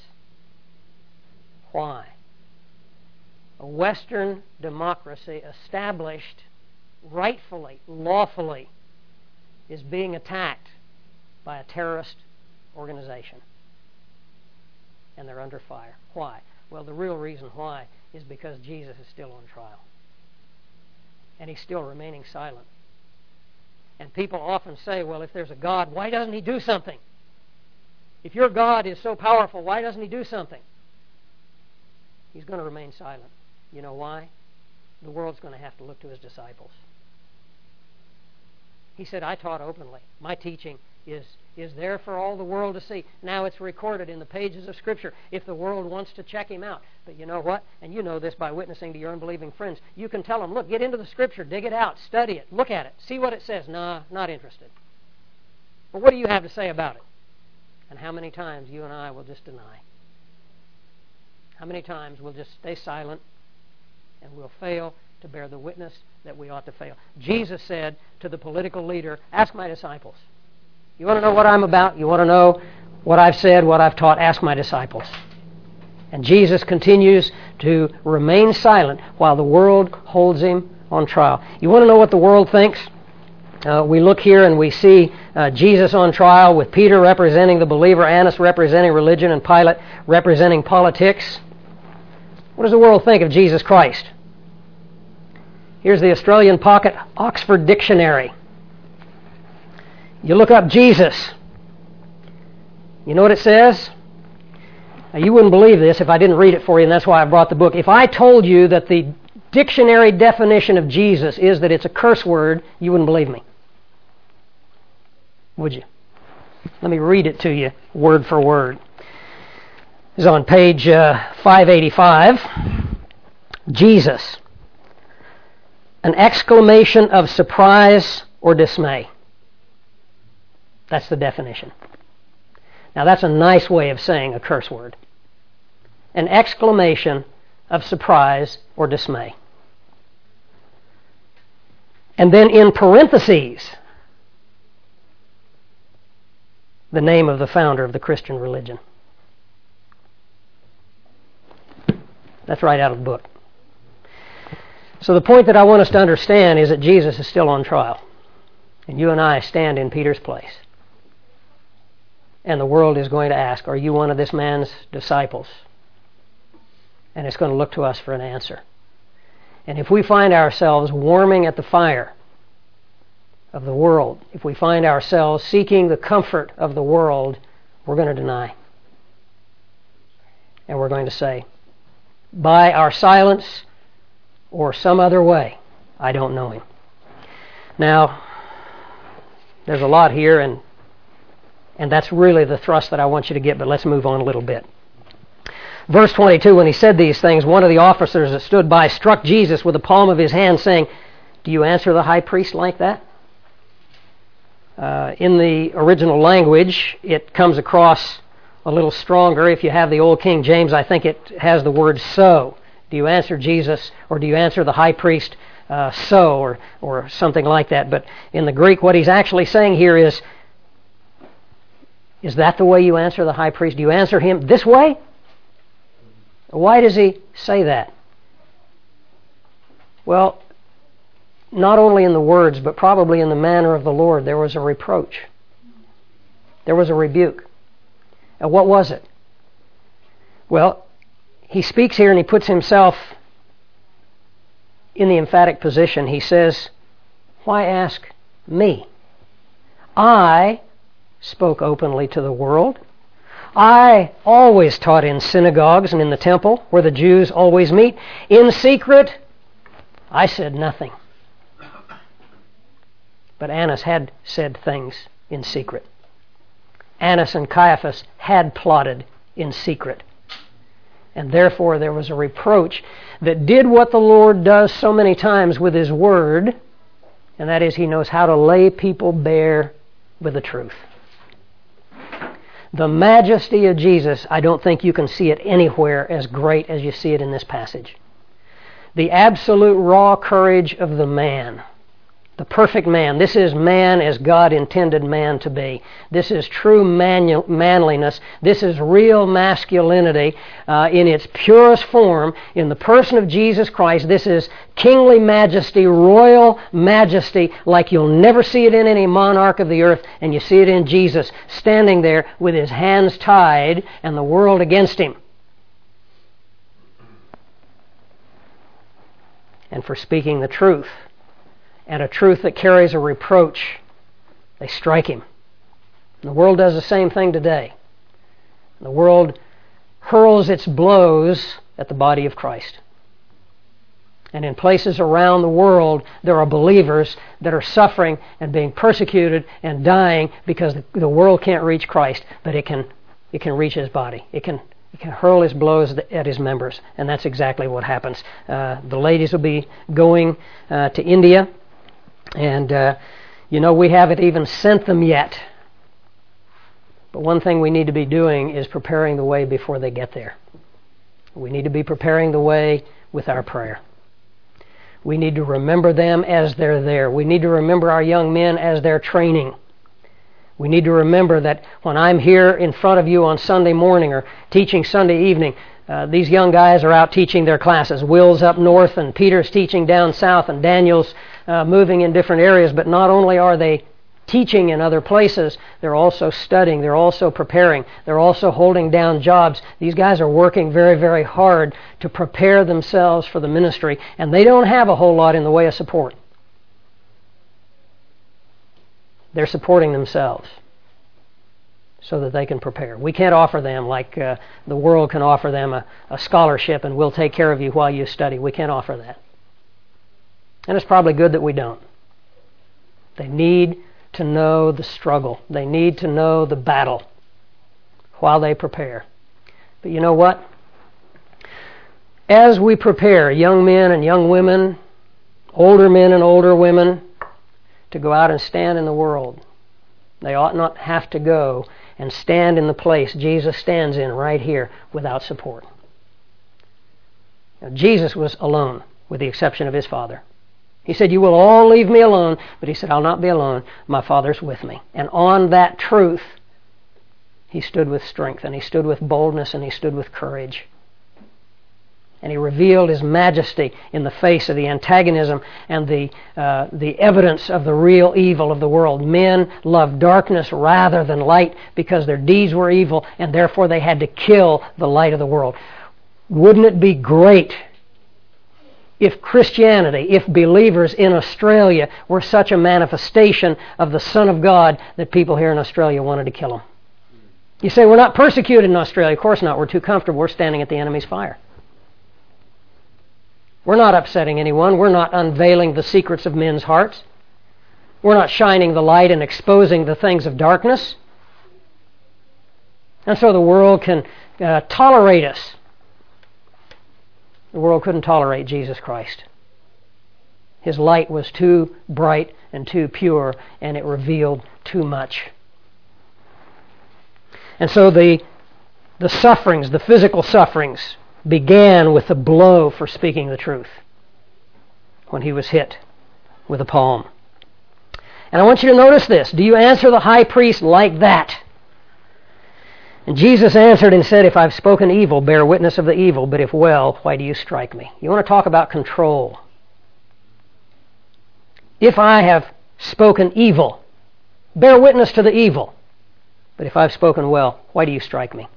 Why? A Western democracy established rightfully, lawfully, is being attacked by a terrorist organization. And they're under fire. Why? Well, the real reason why is because Jesus is still on trial. And he's still remaining silent. And people often say, well, if there's a God, why doesn't he do something? If your God is so powerful, why doesn't he do something? He's going to remain silent. You know why? The world's going to have to look to his disciples. He said, I taught openly. My teaching is, is there for all the world to see. Now it's recorded in the pages of Scripture if the world wants to check him out. But you know what? And you know this by witnessing to your unbelieving friends. You can tell them, look, get into the Scripture, dig it out, study it, look at it, see what it says. Nah, not interested. But what do you have to say about it? And how many times you and I will just deny? How many times we'll just stay silent and we'll fail to bear the witness that we ought to fail? Jesus said to the political leader, ask my disciples. You want to know what I'm about? You want to know what I've said, what I've taught? Ask my disciples. And Jesus continues to remain silent while the world holds him on trial. You want to know what the world thinks? Uh, we look here and we see uh, Jesus on trial with Peter representing the believer, Annas representing religion, and Pilate representing politics. What does the world think of Jesus Christ? Here's the Australian Pocket Oxford Dictionary. You look up Jesus. You know what it says? Now, you wouldn't believe this if I didn't read it for you, and that's why I brought the book. If I told you that the dictionary definition of Jesus is that it's a curse word, you wouldn't believe me. Would you? Let me read it to you word for word. It's on page uh, five eighty-five. Jesus. An exclamation of surprise or dismay. That's the definition. Now that's a nice way of saying a curse word. An exclamation of surprise or dismay. And then in parentheses, the name of the founder of the Christian religion. That's right out of the book. So the point that I want us to understand is that Jesus is still on trial. And you and I stand in Peter's place. And the world is going to ask, are you one of this man's disciples? And it's going to look to us for an answer. And if we find ourselves warming at the fire of the world, if we find ourselves seeking the comfort of the world, we're going to deny. And we're going to say, by our silence or some other way, I don't know him. Now, there's a lot here, and and that's really the thrust that I want you to get, but let's move on a little bit. Verse twenty-two, when he said these things, one of the officers that stood by struck Jesus with the palm of his hand, saying, do you answer the high priest like that? Uh, in the original language, it comes across a little stronger. If you have the old King James, I think it has the word so. Do you answer Jesus, or do you answer the high priest uh, so, or, or something like that? But in the Greek, what he's actually saying here is, is that the way you answer the high priest? Do you answer him this way? Why does he say that? Well, not only in the words, but probably in the manner of the Lord, there was a reproach. There was a rebuke. And what was it? Well, he speaks here and he puts himself in the emphatic position. He says, why ask me? I spoke openly to the world. I always taught in synagogues and in the temple where the Jews always meet. In secret, I said nothing. But Annas had said things in secret. Annas and Caiaphas had plotted in secret. And therefore there was a reproach that did what the Lord does so many times with His Word, and that is He knows how to lay people bare with the truth. The majesty of Jesus, I don't think you can see it anywhere as great as you see it in this passage. The absolute raw courage of the man. The perfect man. This is man as God intended man to be. This is true manu- manliness. This is real masculinity uh, in its purest form in the person of Jesus Christ. This is kingly majesty, royal majesty, like you'll never see it in any monarch of the earth, and you see it in Jesus standing there with his hands tied and the world against him. And for speaking the truth. And a truth that carries a reproach, they strike him. The world does the same thing today. The world hurls its blows at the body of Christ. And in places around the world, there are believers that are suffering and being persecuted and dying because the world can't reach Christ, but it can it can reach His body. It can It can hurl His blows at His members, and that's exactly what happens. Uh, the ladies will be going uh, to India. And, uh, you know, we haven't even sent them yet. But one thing we need to be doing is preparing the way before they get there. We need to be preparing the way with our prayer. We need to remember them as they're there. We need to remember our young men as they're training. We need to remember that when I'm here in front of you on Sunday morning or teaching Sunday evening, Uh, these young guys are out teaching their classes. Will's up north and Peter's teaching down south and Daniel's uh, moving in different areas. But not only are they teaching in other places, they're also studying, they're also preparing, they're also holding down jobs. These guys are working very, very hard to prepare themselves for the ministry, and they don't have a whole lot in the way of support. They're supporting themselves so that they can prepare. We can't offer them like uh, the world can offer them a, a scholarship and we'll take care of you while you study. We can't offer that. And it's probably good that we don't. They need to know the struggle. They need to know the battle while they prepare. But you know what? As we prepare young men and young women, older men and older women, to go out and stand in the world, they ought not have to go and stand in the place Jesus stands in right here without support. Now, Jesus was alone, with the exception of His Father. He said, you will all leave me alone, but He said, I'll not be alone. My Father's with me. And on that truth, He stood with strength, and He stood with boldness, and He stood with courage. and He revealed His majesty in the face of the antagonism and the uh, the evidence of the real evil of the world. Men loved darkness rather than light because their deeds were evil, and therefore they had to kill the light of the world. Wouldn't it be great if Christianity, if believers in Australia were such a manifestation of the Son of God that people here in Australia wanted to kill Him? You say, we're not persecuted in Australia. Of course not. We're too comfortable. We're standing at the enemy's fire. We're not upsetting anyone. We're not unveiling the secrets of men's hearts. We're not shining the light and exposing the things of darkness. And so the world can uh, tolerate us. The world couldn't tolerate Jesus Christ. His light was too bright and too pure, and it revealed too much. And so the, the sufferings, the physical sufferings, began with the blow for speaking the truth when He was hit with a palm. And I want you to notice this. Do you answer the high priest like that? And Jesus answered and said, if I've spoken evil, bear witness of the evil, but if well, why do you strike me? You want to talk about control. If I have spoken evil, bear witness to the evil, but if I've spoken well, why do you strike me?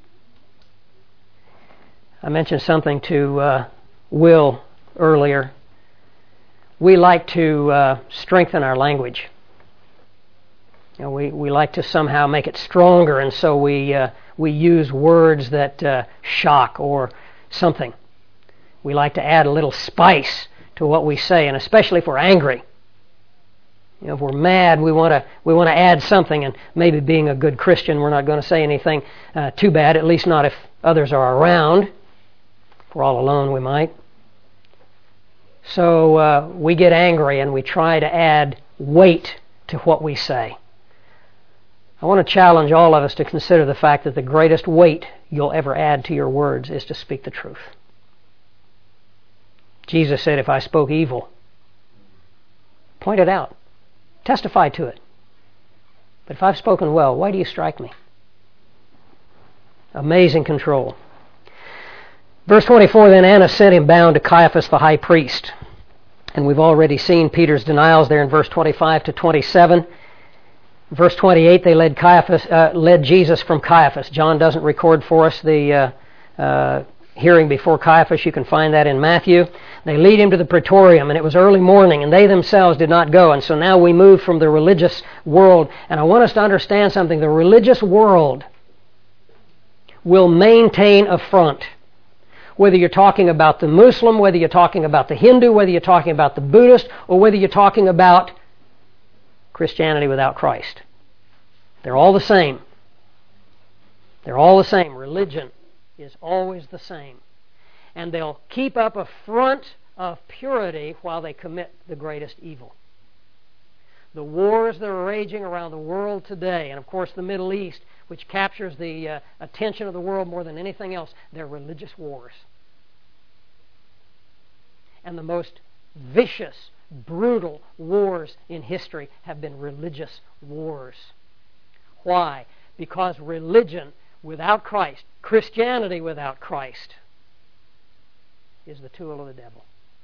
I mentioned something to uh, Will earlier. We like to uh, strengthen our language. You know, we, we like to somehow make it stronger, and so we uh, we use words that uh, shock or something. We like to add a little spice to what we say, and especially if we're angry. You know, if we're mad, we want to we want to add something, and maybe being a good Christian, we're not going to say anything uh, too bad, at least not if others are around. If we're all alone, we might. So uh, we get angry, and we try to add weight to what we say. I want to challenge all of us to consider the fact that the greatest weight you'll ever add to your words is to speak the truth. Jesus said, if I spoke evil, point it out. Testify to it. But if I've spoken well, why do you strike me? Amazing control. Verse twenty-four, then Annas sent him bound to Caiaphas the high priest. And we've already seen Peter's denials there in verse twenty-five to twenty-seven. Verse twenty-eight, they led Caiaphas, uh, led Jesus from Caiaphas. John doesn't record for us the uh, uh, hearing before Caiaphas. You can find that in Matthew. They lead him to the praetorium, and it was early morning, and they themselves did not go. And so now we move from the religious world. And I want us to understand something. The religious world will maintain a front. Whether you're talking about the Muslim, whether you're talking about the Hindu, whether you're talking about the Buddhist, or whether you're talking about Christianity without Christ. They're all the same. They're all the same. Religion is always the same. And they'll keep up a front of purity while they commit the greatest evil. The wars that are raging around the world today, and of course the Middle East, which captures the uh, attention of the world more than anything else, they're religious wars. And the most vicious, brutal wars in history have been religious wars. Why? Because religion without Christ, Christianity without Christ, is the tool of the devil.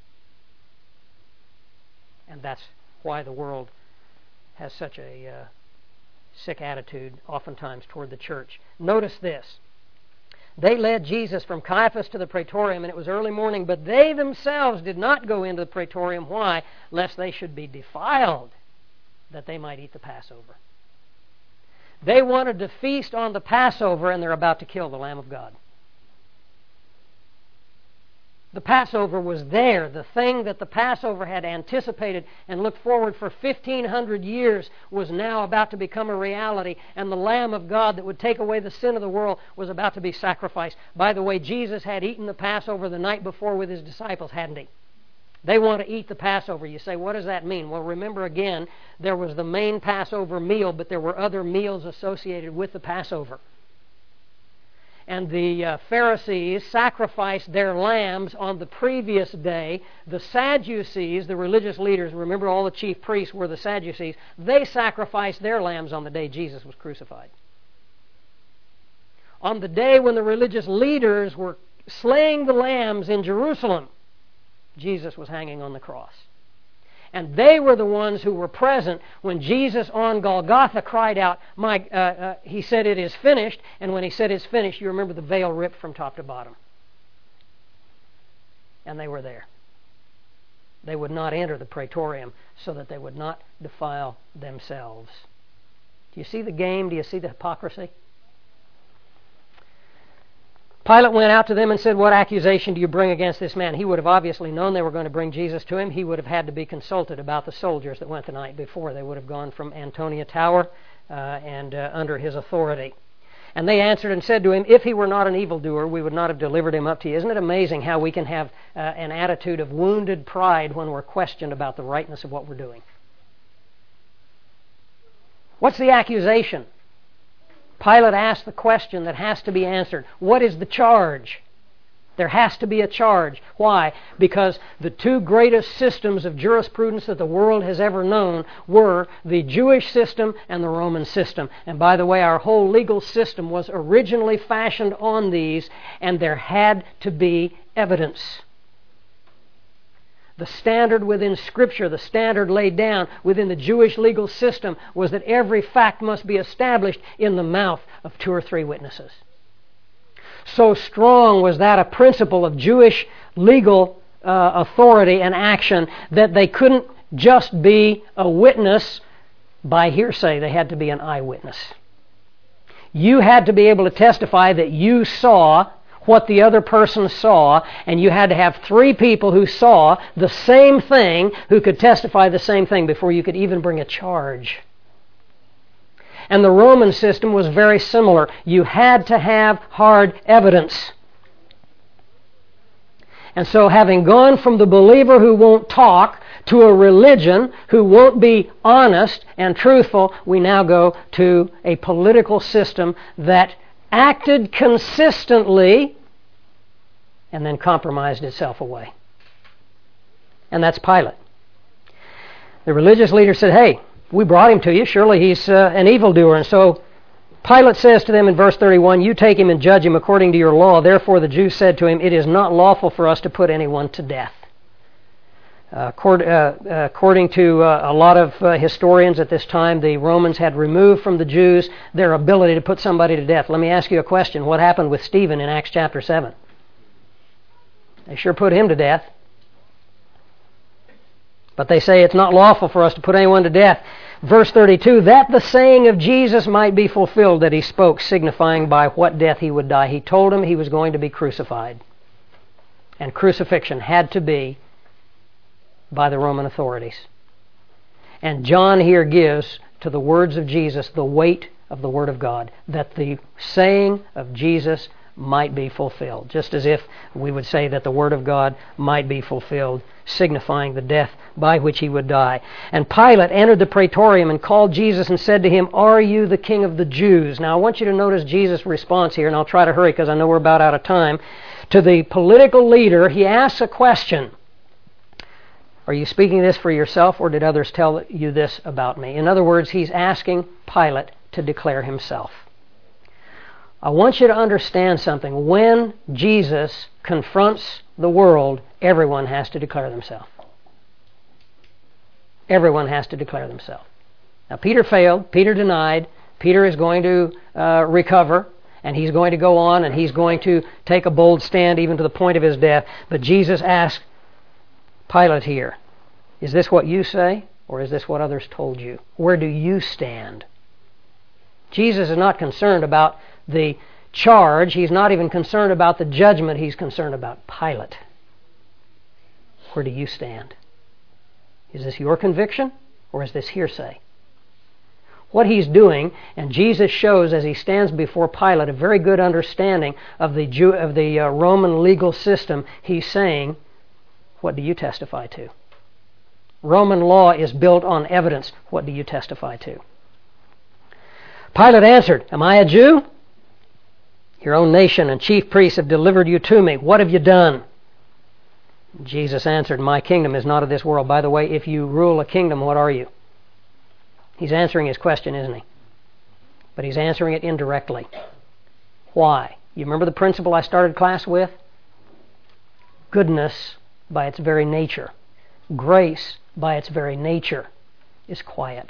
And that's why the world has such a uh, sick attitude oftentimes toward the church. Notice this. They led Jesus from Caiaphas to the praetorium, and it was early morning, but they themselves did not go into the praetorium. Why? Lest they should be defiled, that they might eat the Passover. They wanted to feast on the Passover, and they're about to kill the Lamb of God. The Passover was there. The thing that the Passover had anticipated and looked forward for fifteen hundred years was now about to become a reality, and the Lamb of God that would take away the sin of the world was about to be sacrificed. By the way, Jesus had eaten the Passover the night before with His disciples, hadn't He? They want to eat the Passover. You say, what does that mean? Well, remember again, there was the main Passover meal, but there were other meals associated with the Passover. And the uh, Pharisees sacrificed their lambs on the previous day. The Sadducees, the religious leaders, remember all the chief priests were the Sadducees, they sacrificed their lambs on the day Jesus was crucified. On the day when the religious leaders were slaying the lambs in Jerusalem, Jesus was hanging on the cross. And they were the ones who were present when Jesus on Golgotha cried out, "My," uh, uh, he said, "It is finished." And when he said it's finished, you remember the veil ripped from top to bottom. And they were there. They would not enter the praetorium so that they would not defile themselves. Do you see the game? Do you see the hypocrisy? Pilate went out to them and said, "What accusation do you bring against this man?" He would have obviously known they were going to bring Jesus to him. He would have had to be consulted about the soldiers that went the night before. They would have gone from Antonia Tower uh, and uh, under his authority. And they answered and said to him, "If he were not an evildoer, we would not have delivered him up to you." Isn't it amazing how we can have uh, an attitude of wounded pride when we're questioned about the rightness of what we're doing? What's the accusation? Pilate asked the question that has to be answered. What is the charge? There has to be a charge. Why? Because the two greatest systems of jurisprudence that the world has ever known were the Jewish system and the Roman system. And by the way, our whole legal system was originally fashioned on these, and there had to be evidence. The standard within Scripture, the standard laid down within the Jewish legal system was that every fact must be established in the mouth of two or three witnesses. So strong was that a principle of Jewish legal uh, authority and action that they couldn't just be a witness by hearsay. They had to be an eyewitness. You had to be able to testify that you saw what the other person saw, and you had to have three people who saw the same thing who could testify the same thing before you could even bring a charge. And the Roman system was very similar. You had to have hard evidence. And so having gone from the believer who won't talk to a religion who won't be honest and truthful, we now go to a political system that acted consistently and then compromised itself away. And that's Pilate. The religious leader said, "Hey, we brought him to you. Surely he's uh, an evildoer." And so Pilate says to them in verse thirty-one, "You take him and judge him according to your law." Therefore the Jews said to him, "It is not lawful for us to put anyone to death." Uh, according, uh, according to uh, a lot of uh, historians at this time, the Romans had removed from the Jews their ability to put somebody to death. Let me ask you a question. What happened with Stephen in Acts chapter seven? They sure put him to death. But they say it's not lawful for us to put anyone to death. Verse thirty-two, "That the saying of Jesus might be fulfilled that he spoke, signifying by what death he would die." He told him he was going to be crucified. And crucifixion had to be by the Roman authorities. And John here gives to the words of Jesus the weight of the Word of God, that the saying of Jesus might be fulfilled, just as if we would say that the Word of God might be fulfilled, signifying the death by which he would die. And Pilate entered the praetorium and called Jesus and said to him, "Are you the King of the Jews?" Now I want you to notice Jesus' response here, and I'll try to hurry because I know we're about out of time. To the political leader, he asks a question. Are you speaking this for yourself, or did others tell you this about me? In other words, he's asking Pilate to declare himself. I want you to understand something. When Jesus confronts the world, everyone has to declare themselves. Everyone has to declare themselves. Now, Peter failed. Peter denied. Peter is going to uh, recover, and he's going to go on, and he's going to take a bold stand even to the point of his death. But Jesus asked Pilate here, "Is this what you say, or is this what others told you? Where do you stand?" Jesus is not concerned about the charge. He's not even concerned about the judgment. He's concerned about Pilate. Where do you stand? Is this your conviction, or is this hearsay? What he's doing, and Jesus shows as he stands before Pilate a very good understanding of the Jew, of the uh, Roman legal system. He's saying, what do you testify to? Roman law is built on evidence. What do you testify to? Pilate answered, "Am I a Jew? Your own nation and chief priests have delivered you to me. What have you done?" Jesus answered, "My kingdom is not of this world." By the way, if you rule a kingdom, what are you? He's answering his question, isn't he? But he's answering it indirectly. Why? You remember the principle I started class with? Goodness, by its very nature, grace, by its very nature, is quiet.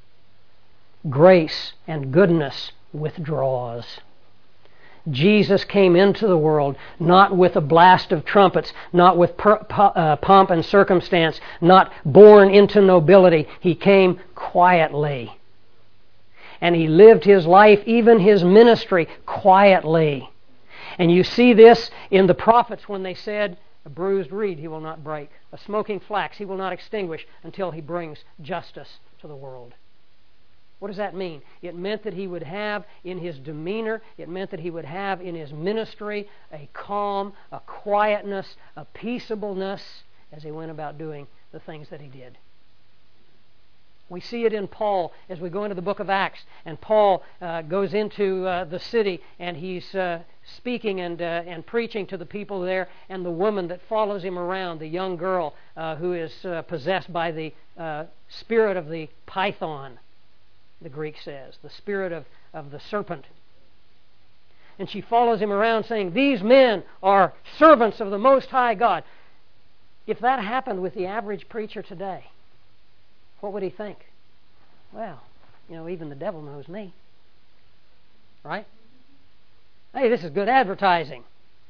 Grace and goodness withdraws. Jesus came into the world not with a blast of trumpets, not with per, uh, pomp and circumstance, not born into nobility. He came quietly. And He lived His life, even His ministry, quietly. And you see this in the prophets when they said, a bruised reed He will not break, a smoking flax He will not extinguish until He brings justice to the world. What does that mean? It meant that He would have in His demeanor, it meant that He would have in His ministry a calm, a quietness, a peaceableness as He went about doing the things that He did. We see it in Paul as we go into the book of Acts, and Paul uh, goes into uh, the city and he's uh, speaking and uh, and preaching to the people there, and the woman that follows him around, the young girl uh, who is uh, possessed by the uh, spirit of the python, the Greek says, the spirit of, of the serpent. And she follows him around saying, "These men are servants of the Most High God." If that happened with the average preacher today, what would he think? Well, you know, even the devil knows me. Right? Hey, this is good advertising.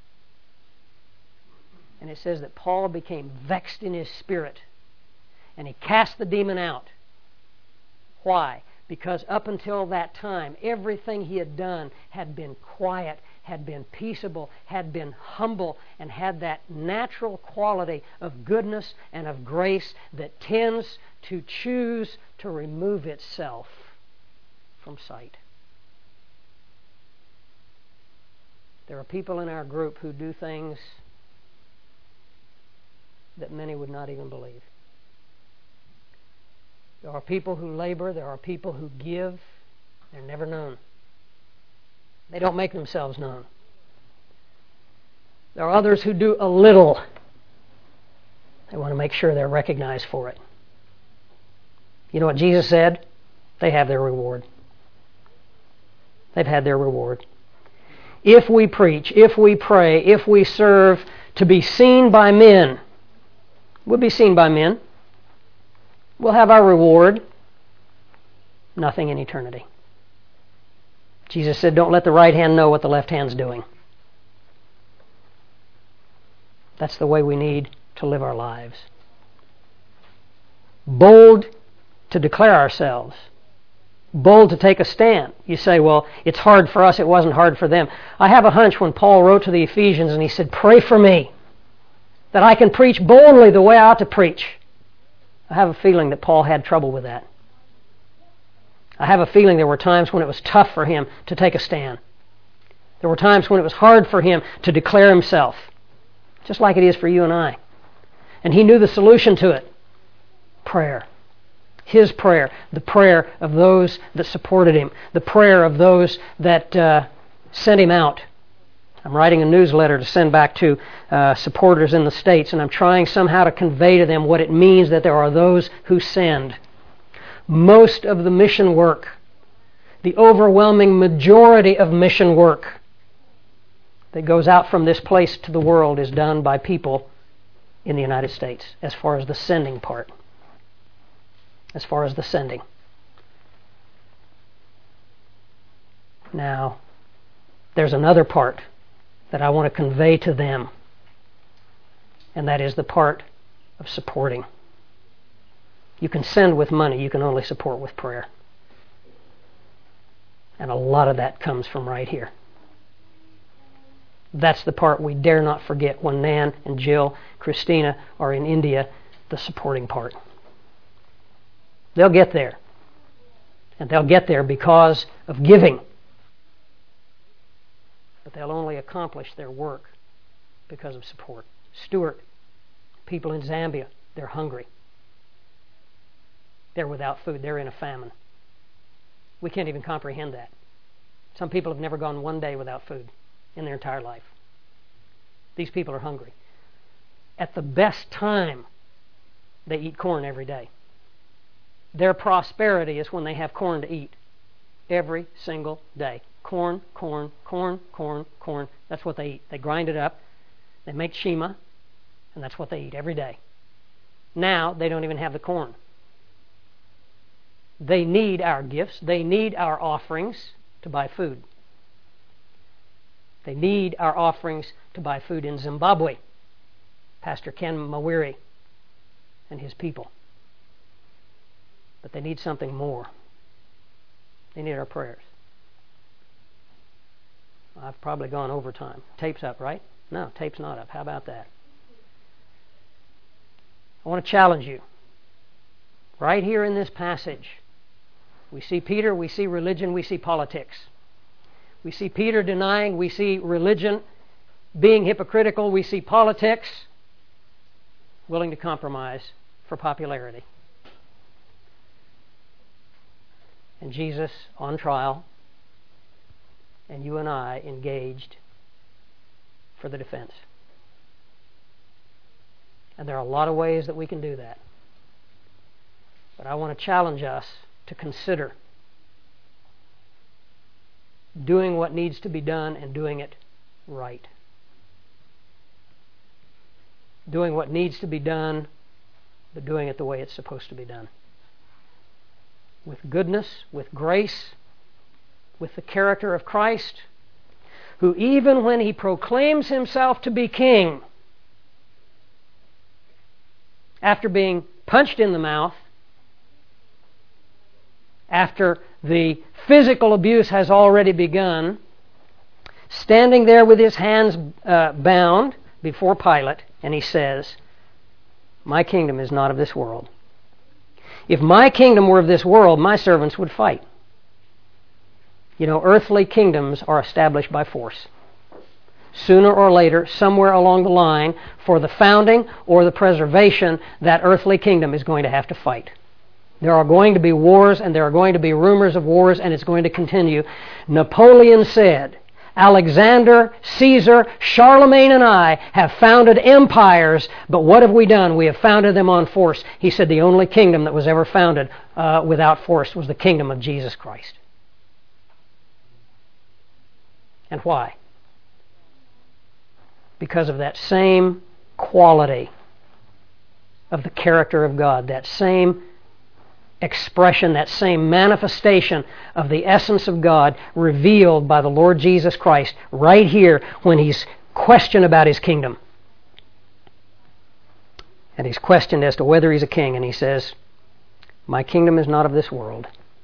And it says that Paul became vexed in his spirit, and he cast the demon out. Why? Because up until that time, everything he had done had been quiet, had been peaceable, had been humble, and had that natural quality of goodness and of grace that tends to choose to remove itself from sight. There are people in our group who do things that many would not even believe. There are people who labor, there are people who give. They're never known. They don't make themselves known. There are others who do a little. They want to make sure they're recognized for it. You know what Jesus said? They have their reward. They've had their reward. If we preach, if we pray, if we serve to be seen by men, we'll be seen by men. We'll have our reward. Nothing in eternity. Jesus said, don't let the right hand know what the left hand's doing. That's the way we need to live our lives. Bold to declare ourselves. Bold to take a stand. You say, well, it's hard for us, it wasn't hard for them. I have a hunch when Paul wrote to the Ephesians and he said, pray for me, that I can preach boldly the way I ought to preach. I have a feeling that Paul had trouble with that. I have a feeling there were times when it was tough for him to take a stand. There were times when it was hard for him to declare himself, just like it is for you and I. And he knew the solution to it. Prayer. His prayer. The prayer of those that supported him. The prayer of those that uh, sent him out. I'm writing a newsletter to send back to uh, supporters in the States, and I'm trying somehow to convey to them what it means that there are those who send. Most of the mission work, the overwhelming majority of mission work that goes out from this place to the world is done by people in the United States, as far as the sending part. As far as the sending. Now, there's another part that I want to convey to them, and that is the part of supporting. You can send with money, you can only support with prayer. And a lot of that comes from right here. That's the part we dare not forget when Nan and Jill, Christina are in India, the supporting part. They'll get there. And they'll get there because of giving. But they'll only accomplish their work because of support. Stuart, people in Zambia, they're hungry. They're without food. They're in a famine. We can't even comprehend that. Some people have never gone one day without food in their entire life. These people are hungry. At the best time, they eat corn every day. Their prosperity is when they have corn to eat every single day. Corn, corn, corn, corn, corn. That's what they eat. They grind it up. They make shima. And that's what they eat every day. Now they don't even have the corn. They need our gifts. They need our offerings to buy food. They need our offerings to buy food in Zimbabwe. Pastor Ken Mawiri and his people. But they need something more. They need our prayers. I've probably gone overtime. Tape's up, right? No, tape's not up. How about that? I want to challenge you. Right here in this passage, we see Peter, we see religion, we see politics. We see Peter denying, we see religion being hypocritical, we see politics willing to compromise for popularity. And Jesus on trial, and you and I engaged for the defense. And there are a lot of ways that we can do that. But I want to challenge us to consider doing what needs to be done and doing it right. Doing what needs to be done, but doing it the way it's supposed to be done. With goodness, with grace, with the character of Christ, who even when he proclaims himself to be king, after being punched in the mouth, after the physical abuse has already begun, standing there with his hands uh, bound before Pilate, and he says, "My kingdom is not of this world. If my kingdom were of this world, my servants would fight." You know, earthly kingdoms are established by force. Sooner or later, somewhere along the line, for the founding or the preservation, that earthly kingdom is going to have to fight. There are going to be wars, and there are going to be rumors of wars, and it's going to continue. Napoleon said, "Alexander, Caesar, Charlemagne, and I have founded empires, but what have we done? We have founded them on force." He said the only kingdom that was ever founded uh, without force was the kingdom of Jesus Christ. And why? Because of that same quality of the character of God, that same expression, that same manifestation of the essence of God revealed by the Lord Jesus Christ right here when he's questioned about his kingdom. And he's questioned as to whether he's a king, and he says, "My kingdom is not of this world.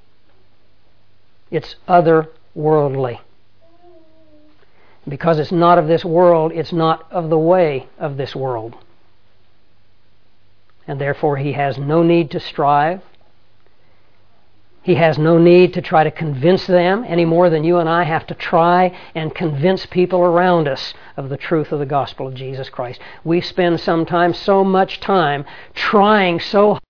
It's otherworldly. Because it's not of this world, it's not of the way of this world. And therefore he has no need to strive. He has no need to try to convince them any more than you and I have to try and convince people around us of the truth of the gospel of Jesus Christ. We spend sometimes so much time trying so hard